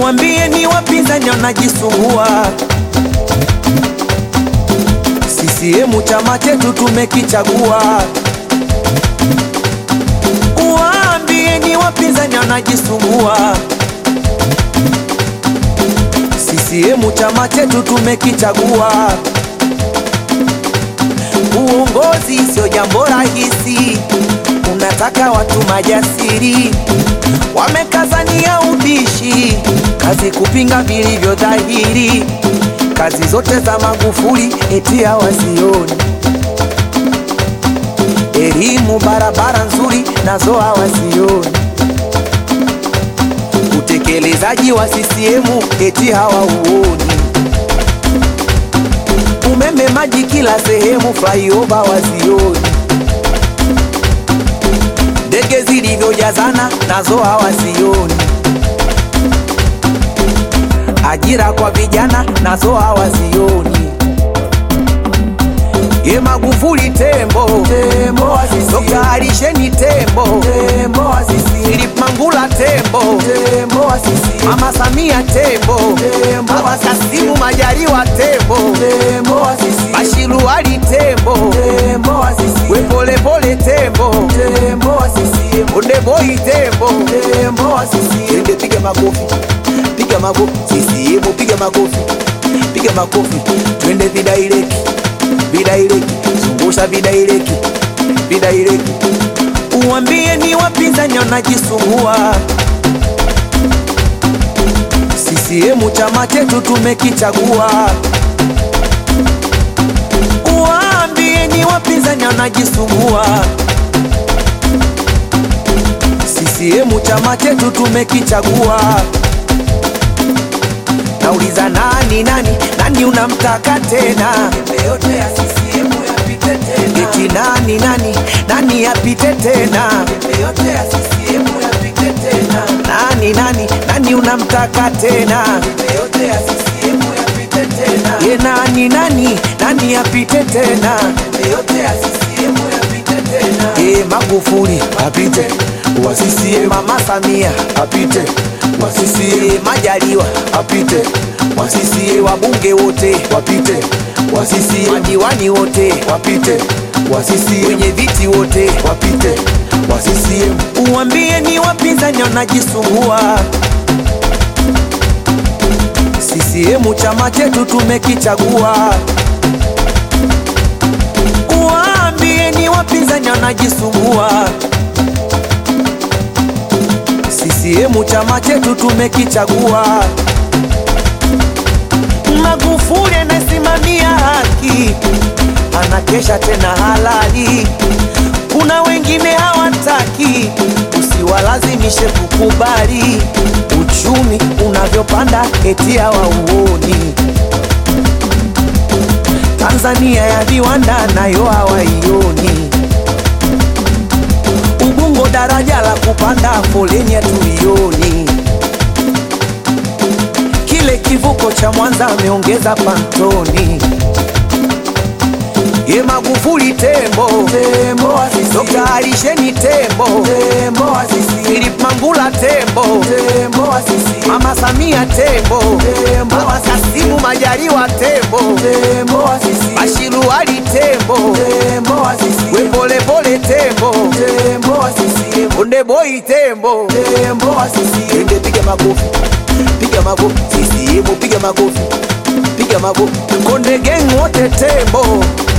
Uambie ni wapinzani wanajisumbua. CCM chama chetu tumekichagua. Uambie ni wapinzani wanajisumbua. CCM chama chetu tumekichagua. Uongozi sio jambo rahisi, unataka watu majasiri, wamekazania ubishi, kazi kupinga vilivyo dhahiri. Kazi zote za Magufuli eti hawazioni, elimu barabara nzuri nazo hawazioni, utekelezaji wa CCM eti hawauoni, umeme maji kila sehemu flyover wazioni, ndege zilivyojazana nazo hawazioni, ajira kwa vijana nazo hawazioni. Ye Magufuli tembo, tembo wasisi. Dr. Alisheni tembo, tembo wasisi. Philip Mangula tembo, tembo wasisi. Mama Samia tembo, tembo Baba Kasimu Majaliwa tembo, tembo wasisi. Bashiru Ali tembo, tembo wasisi. We pole pole tembo, tembo wasisi. Onde boy tembo, tembo wasisi. Ende piga makofi, piga makofi. CCM piga makofi, piga makofi. Twende vidaireki, vidaireki, zungusha vidaireki, vidaireki. Uambie ni wapinzani wanajisumbua. CCM chama chetu tumekichagua. Uambie ni wapinzani wanajisumbua. CCM chama chetu tumekichagua. Nauliza nani unamtaka tena? Yote ya CCM yapite tena. Eti nani yapite tena? Yote ya CCM yapite tena. Nani unamtaka tena? Yote ya CCM yapite tena. Ye nani yapite tena? Yote ya CCM yapite tena. Magufuli apite wa CCM, Mama Samia apite wa CCM, Majaliwa apite wa CCM, wabunge wote wapite wa CCM, madiwani wote wapite wa CCM, wenye viti wote wapite wa CCM. Uambie ni wapinzani wanajisumbua. CCM chama chetu tumekichagua. Uambie ni wapinzani wanajisumbua. CCM chama chetu tumekichagua. Magufuli anasimamia haki, anakesha tena halali. Kuna wengine hawataki, usiwalazimishe kukubali. Uchumi unavyopanda eti hawauoni. Tanzania ya viwanda nayo hawaioni. Ubungo daraja la kupanda foleni hatuioni. Kile kivuko cha Mwanza ameongeza pantoni. Ye Magufuli tembo, tembo wasisi. Dr. Alisheni tembo, tembo wasisi. Philip Mangula tembo, tembo wasisi. Mama Samia tembo, tembo Baba Kasimu Majaliwa tembo, tembo wasisi. Bashiru Ali tembo, tembo wasisi. We pole pole tembo, tembo wasisi. Onde boy tembo, tembo wasisi. Ende piga makofi, piga makofi. CCM piga makofi, piga makofi. Konde gang wote tembo.